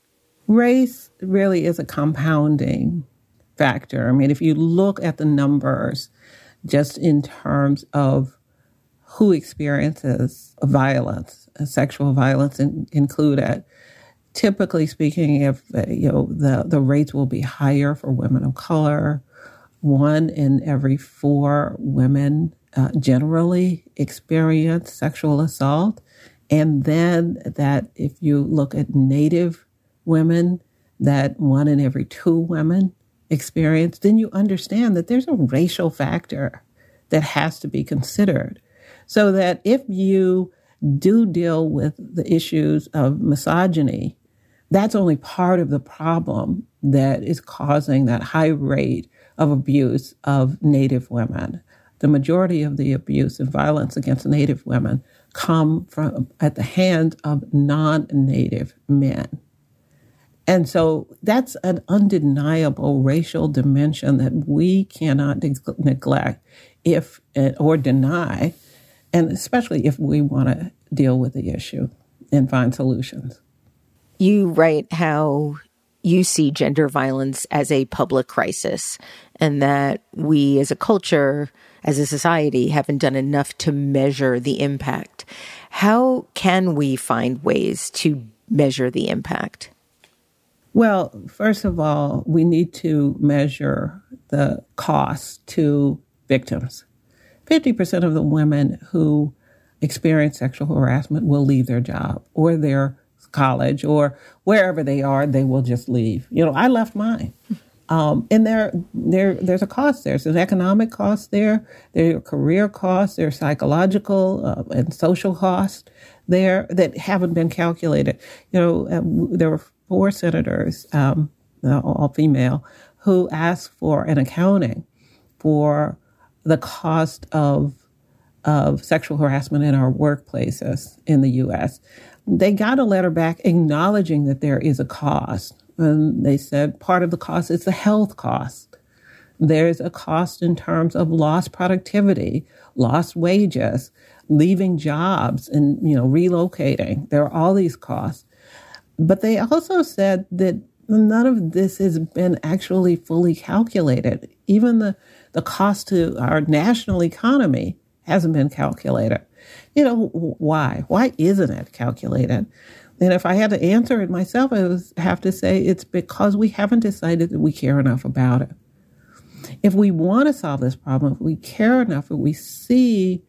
Race really is a compounding factor. I mean, if you look at the numbers just in terms of who experiences violence, sexual violence in, included, typically speaking, if you know the, the rates will be higher for women of color. One in every four women uh, generally experience sexual assault. And then that if you look at Native women, that one in every two women experience, then you understand that there's a racial factor that has to be considered. So that if you do deal with the issues of misogyny, that's only part of the problem that is causing that high rate of abuse of Native women. the majority of the abuse and violence against Native women come from at the hand of non-Native men. And so that's an undeniable racial dimension that we cannot neg- neglect if or deny, and especially if we want to deal with the issue and find solutions. You write how you see gender violence as a public crisis and that we as a culture, as a society, haven't done enough to measure the impact. How can we find ways to measure the impact? Well, first of all, we need to measure the cost to victims. fifty percent of the women who experience sexual harassment will leave their job or their college or wherever they are, they will just leave. You know, I left mine. Um, and there, there, there's a cost there. There's an economic cost there. There are career costs. There are psychological uh, and social costs there that haven't been calculated. You know, uh, there were four senators, um, all female, who asked for an accounting for the cost of of sexual harassment in our workplaces in the U S. They got a letter back acknowledging that there is a cost. And they said part of the cost is the health cost. There's a cost in terms of lost productivity, lost wages, leaving jobs and, you know, relocating. There are all these costs. But they also said that none of this has been actually fully calculated. Even the, the cost to our national economy hasn't been calculated. You know, why? Why isn't it calculated? And if I had to answer it myself, I would have to say it's because we haven't decided that we care enough about it. If we want to solve this problem, if we care enough, if we see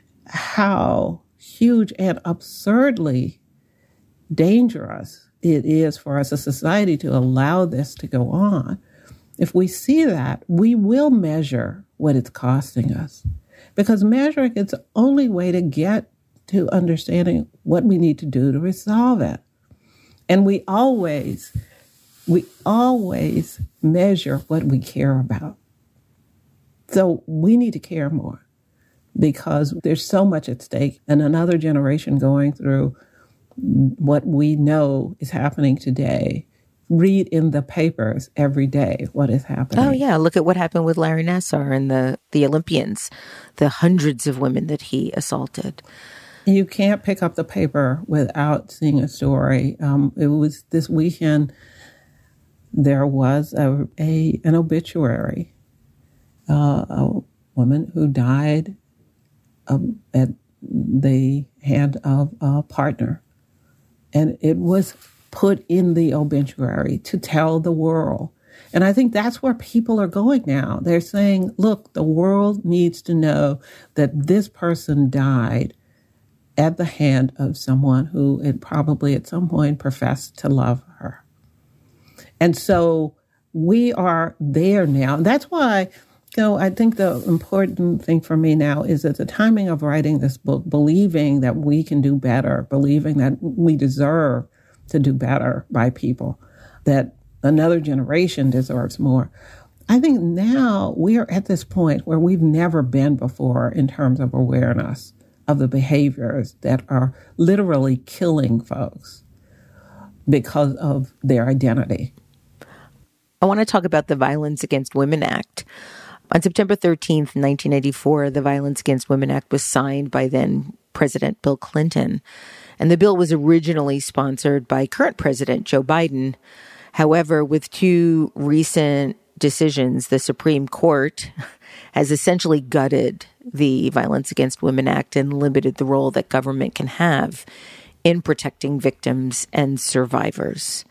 how huge and absurdly dangerous it is for us as a society to allow this to go on, if we see that, we will measure what it's costing us. Because measuring is the only way to get to understanding what we need to do to resolve it. And we always, we always measure what we care about. So we need to care more because there's so much at stake and another generation going through what we know is happening today. Read in the papers every day what is happening. Oh, yeah. Look at what happened with Larry Nassar and the, the Olympians, the hundreds of women that he assaulted. You can't pick up the paper without seeing a story. Um, it was this weekend, there was a, a an obituary, uh, a woman who died um, at the hand of a partner. And it was put in the obituary to tell the world. And I think that's where people are going now. They're saying, look, the world needs to know that this person died at the hand of someone who had probably at some point professed to love her. And so we are there now. And that's why, you know, I think the important thing for me now is at the timing of writing this book, believing that we can do better, believing that we deserve to do better by people, that another generation deserves more. I think now we are at this point where we've never been before in terms of awareness of the behaviors that are literally killing folks because of their identity. I want to talk about the Violence Against Women Act. On September thirteenth, nineteen eighty-four, the Violence Against Women Act was signed by then President Bill Clinton. And the bill was originally sponsored by current President Joe Biden. However, with two recent decisions, the Supreme Court has essentially gutted the Violence Against Women Act and limited the role that government can have in protecting victims and survivors.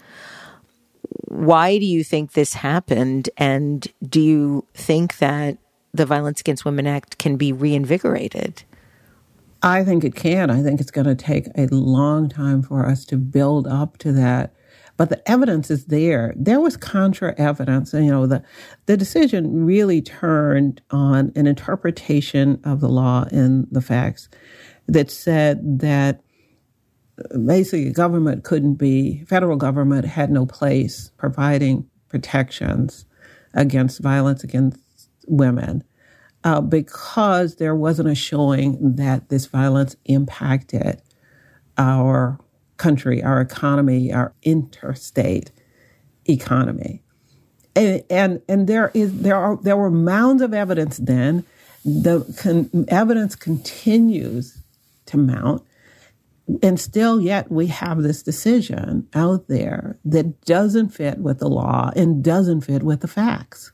Why do you think this happened? And do you think that the Violence Against Women Act can be reinvigorated? I think it can. I think it's going to take a long time for us to build up to that. But the evidence is there. There was contra evidence. You know, the, the decision really turned on an interpretation of the law and the facts that said that basically government couldn't be, federal government had no place providing protections against violence against women uh, because there wasn't a showing that this violence impacted our country, our economy, our interstate economy. And and, and there is there are there were mounds of evidence then. The con- evidence continues to mount. And still yet we have this decision out there that doesn't fit with the law and doesn't fit with the facts.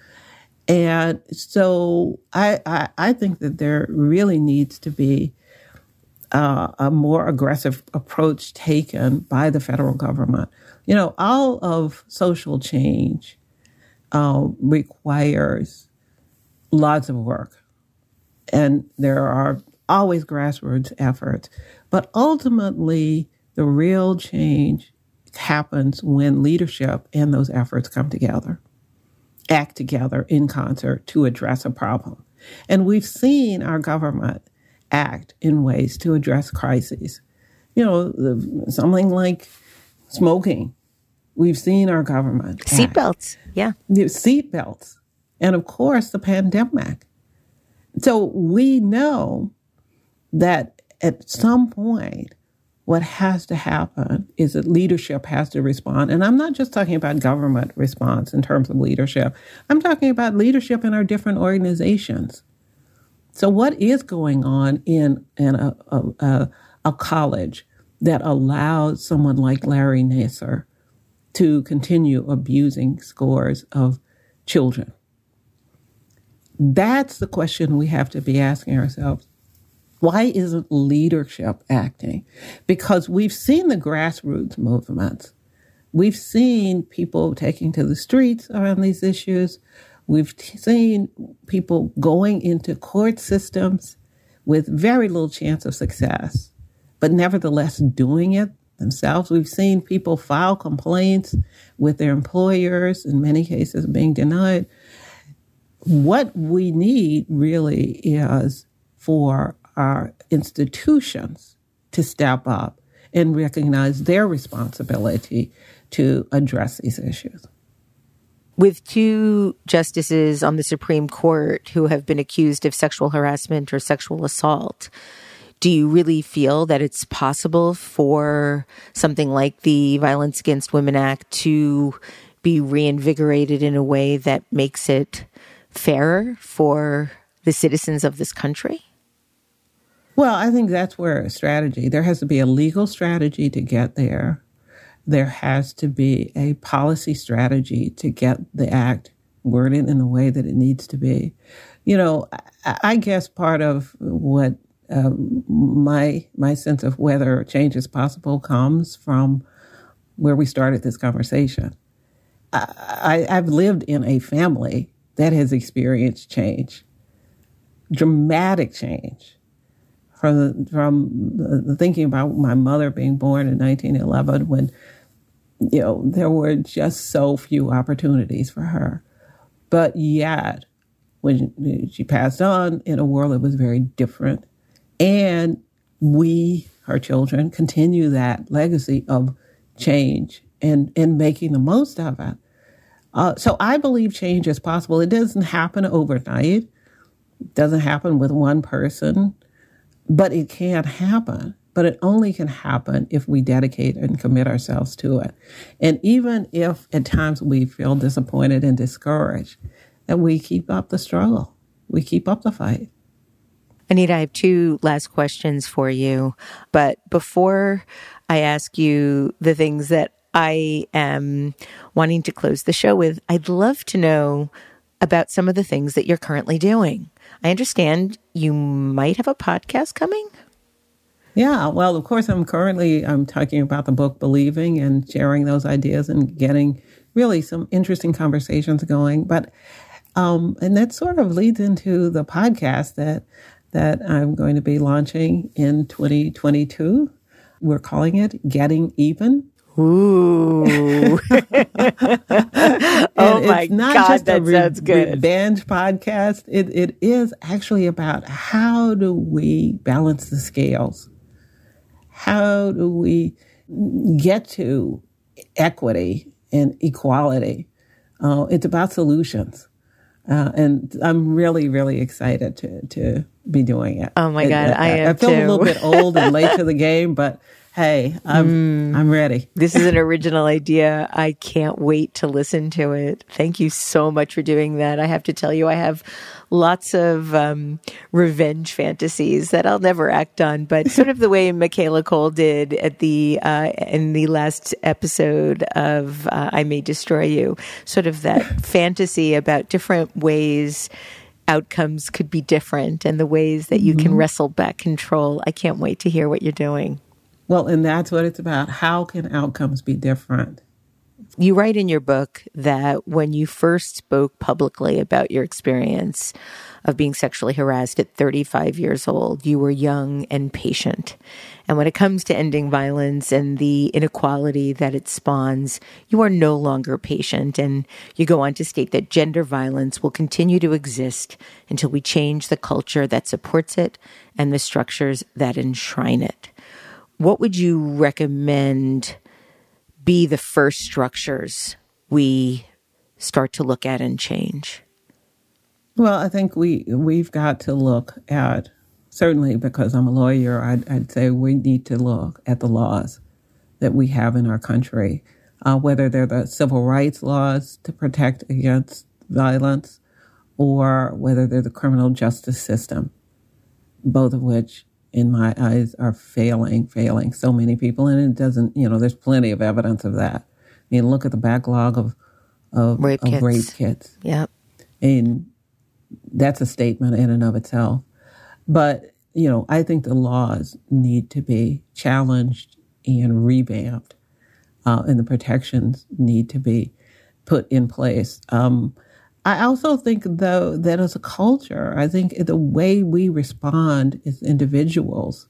And so I, I, I think that there really needs to be uh, a more aggressive approach taken by the federal government. You know, all of social change uh, requires lots of work. And there are always grassroots efforts. But ultimately, the real change happens when leadership and those efforts come together, act together in concert to address a problem. And we've seen our government act in ways to address crises. You know, something like smoking. We've seen our government Seatbelts, yeah. Seatbelts. And of course, the pandemic. So we know that at some point, what has to happen is that leadership has to respond. And I'm not just talking about government response in terms of leadership. I'm talking about leadership in our different organizations. So what is going on in, in a, a, a college that allows someone like Larry Nassar to continue abusing scores of children? That's the question we have to be asking ourselves. Why isn't leadership acting? Because we've seen the grassroots movements. We've seen people taking to the streets around these issues. We've t- seen people going into court systems with very little chance of success, but nevertheless doing it themselves. We've seen people file complaints with their employers, in many cases being denied. What we need really is for our institutions to step up and recognize their responsibility to address these issues. With two justices on the Supreme Court who have been accused of sexual harassment or sexual assault, do you really feel that it's possible for something like the Violence Against Women Act to be reinvigorated in a way that makes it fairer for the citizens of this country? Well, I think that's where strategy, there has to be a legal strategy to get there. There has to be a policy strategy to get the act worded in the way that it needs to be. You know, I, I guess part of what um, my my sense of whether change is possible comes from where we started this conversation. I, I, I've lived in a family that has experienced change, dramatic change. From, from the thinking about my mother being born in nineteen eleven when, you know, there were just so few opportunities for her. But yet, when she passed on in a world that was very different, and we, her children, continue that legacy of change and, and making the most of it. Uh, so I believe change is possible. It doesn't happen overnight. It doesn't happen with one person. But it can happen. But it only can happen if we dedicate and commit ourselves to it. And even if at times we feel disappointed and discouraged, that we keep up the struggle. We keep up the fight. Anita, I have two last questions for you. But before I ask you the things that I am wanting to close the show with, I'd love to know about some of the things that you're currently doing. I understand you might have a podcast coming. Yeah, well, of course, I'm currently I'm talking about the book Believing and sharing those ideas and getting really some interesting conversations going. But um, and that sort of leads into the podcast that that I'm going to be launching in twenty twenty-two. We're calling it Getting Even. Ooh. Oh my it's not God, just that a re- sounds good. revenge podcast. It, it is actually about how do we balance the scales? How do we get to equity and equality? Uh, it's about solutions. Uh, and I'm really, really excited to to be doing it. Oh my God, it, I, I am I feel too. a little bit old and late to the game, but hey, I'm mm. I'm ready. This is an original idea. I can't wait to listen to it. Thank you so much for doing that. I have to tell you, I have lots of um, revenge fantasies that I'll never act on, but sort of the way Michaela Cole did at the uh, in the last episode of uh, I May Destroy You, sort of that fantasy about different ways outcomes could be different and the ways that you mm-hmm. can wrestle back control. I can't wait to hear what you're doing. Well, and that's what it's about. How can outcomes be different? You write in your book that when you first spoke publicly about your experience of being sexually harassed at thirty-five years old, you were young and patient. And when it comes to ending violence and the inequality that it spawns, you are no longer patient. And you go on to state that gender violence will continue to exist until we change the culture that supports it and the structures that enshrine it. What would you recommend be the first structures we start to look at and change? Well, I think we, we've got to look at, certainly because I'm a lawyer, I'd, I'd say we need to look at the laws that we have in our country, uh, whether they're the civil rights laws to protect against violence or whether they're the criminal justice system, both of which in my eyes, are failing, failing so many people. And it doesn't, you know, there's plenty of evidence of that. I mean, look at the backlog of, of, rape, of kits. rape kits. Yep. And that's a statement in and of itself. But, you know, I think the laws need to be challenged and revamped, uh, and the protections need to be put in place. Um, I also think, though, that as a culture, I think the way we respond as individuals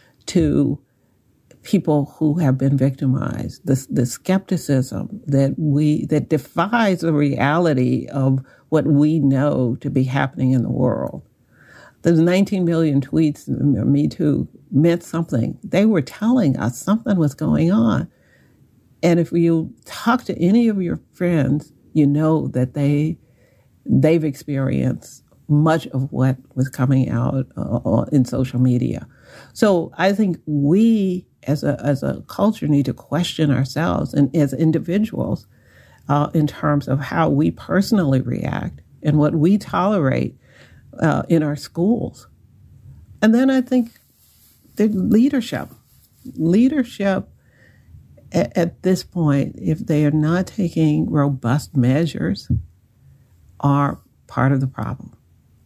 to people who have been victimized, the, the skepticism that we that defies the reality of what we know to be happening in the world. Those nineteen million tweets, Me Too, meant something. They were telling us something was going on. And if you talk to any of your friends, you know that they they've experienced much of what was coming out uh, in social media. So I think we as a as a culture need to question ourselves and as individuals uh, in terms of how we personally react and what we tolerate uh, in our schools. And then I think the leadership, leadership at, at this point, if they are not taking robust measures, are part of the problem.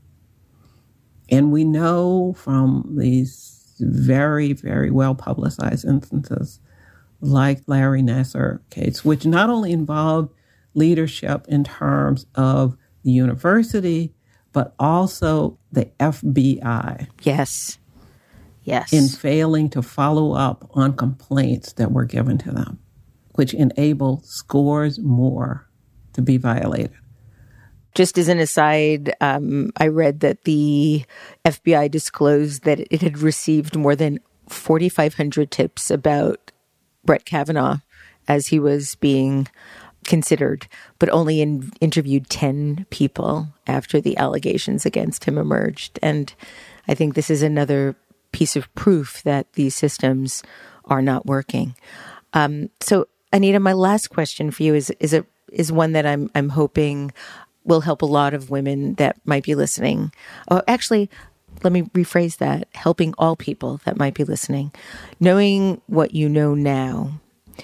And we know from these very, very well-publicized instances like Larry Nassar case, which not only involved leadership in terms of the university, but also the F B I. Yes. Yes. In failing to follow up on complaints that were given to them, which enabled scores more to be violated. Just as an aside, um, I read that the F B I disclosed that it had received more than forty-five hundred tips about Brett Kavanaugh as he was being considered, but only in, interviewed ten people after the allegations against him emerged. And I think this is another piece of proof that these systems are not working. Um, so, Anita, my last question for you is is a, is one that I'm I'm hoping will help a lot of women that might be listening. Oh, actually, let me rephrase that. Helping all people that might be listening. Knowing what you know now,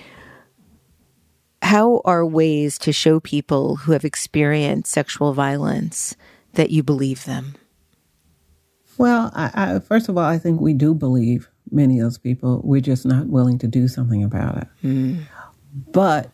how are ways to show people who have experienced sexual violence that you believe them? Well, I, I, first of all, I think we do believe many of those people. We're just not willing to do something about it. Mm. But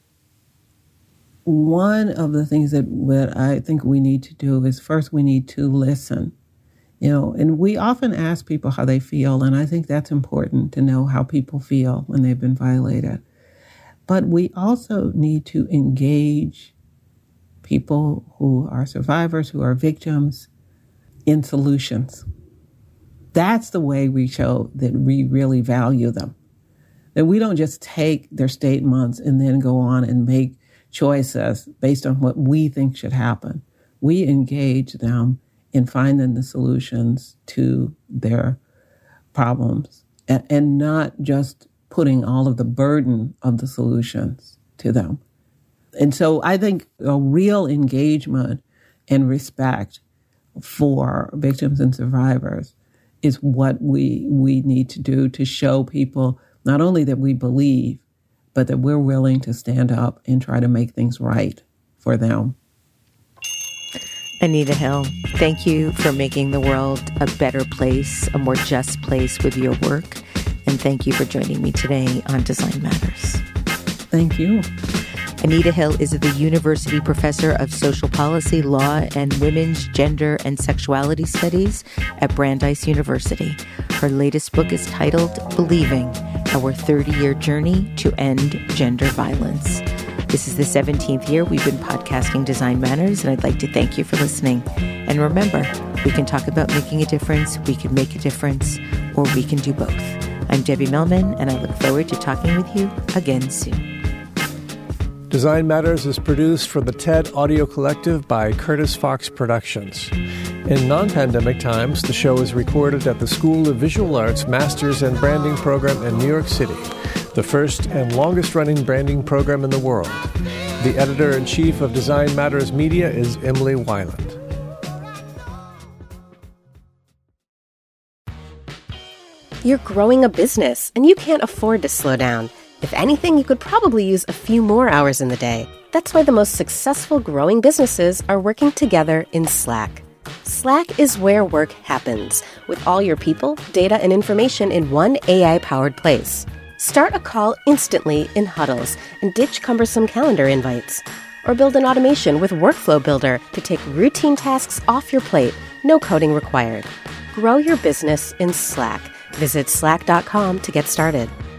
one of the things that, that I think we need to do is first we need to listen. You know, and we often ask people how they feel, and I think that's important to know how people feel when they've been violated. But we also need to engage people who are survivors, who are victims, in solutions. That's the way we show that we really value them. That we don't just take their statements and then go on and make choices based on what we think should happen. we engage them in finding the solutions to their problems and, and not just putting all of the burden of the solutions to them. And so I think a real engagement and respect for victims and survivors is what we we need to do to show people not only that we believe, but that we're willing to stand up and try to make things right for them. Anita Hill, thank you for making the world a better place, a more just place with your work. And thank you for joining me today on Design Matters. Thank you. Anita Hill is the University Professor of Social Policy, Law, and Women's Gender and Sexuality Studies at Brandeis University. Her latest book is titled Believing, Our thirty-year Journey to End Gender Violence. This is the seventeenth year we've been podcasting Design Matters, and I'd like to thank you for listening. And remember, we can talk about making a difference, we can make a difference, or we can do both. I'm Debbie Millman, and I look forward to talking with you again soon. Design Matters is produced for the TED Audio Collective by Curtis Fox Productions. In non-pandemic times, the show is recorded at the School of Visual Arts Masters in Branding program in New York City, the first and longest-running branding program in the world. The editor-in-chief of Design Matters Media is Emily Weiland. You're growing a business, and you can't afford to slow down. If anything, you could probably use a few more hours in the day. That's why the most successful growing businesses are working together in Slack. Slack is where work happens, with all your people, data, and information in one A I-powered place. Start a call instantly in huddles and ditch cumbersome calendar invites. Or build an automation with Workflow Builder to take routine tasks off your plate, no coding required. Grow your business in Slack. Visit slack dot com to get started.